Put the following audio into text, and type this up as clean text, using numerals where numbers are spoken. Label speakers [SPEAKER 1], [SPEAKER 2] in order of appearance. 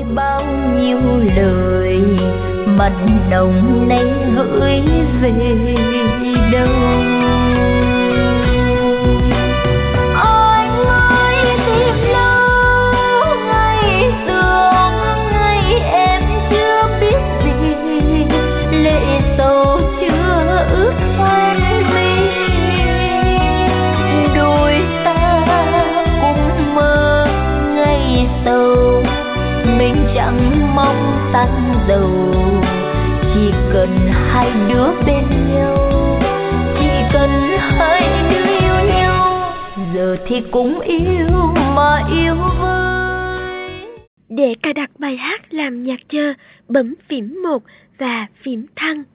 [SPEAKER 1] bao nhiêu lời mặn nồng nay gửi về đâu. Anh ơi tìm lâu ngày xưa, ngày em chưa biết gì, lệ sầu chưa ướt hoen mi. Đôi ta cùng mơ ngày sầu, mình chẳng mong tan dầu, chỉ cần hai đứa bên nhau, chỉ cần hai đứa yêu nhau, giờ thì cũng yêu mà yêu vơi.
[SPEAKER 2] Để cài đặt bài hát làm nhạc chờ, bấm phím 1 và phím thăng.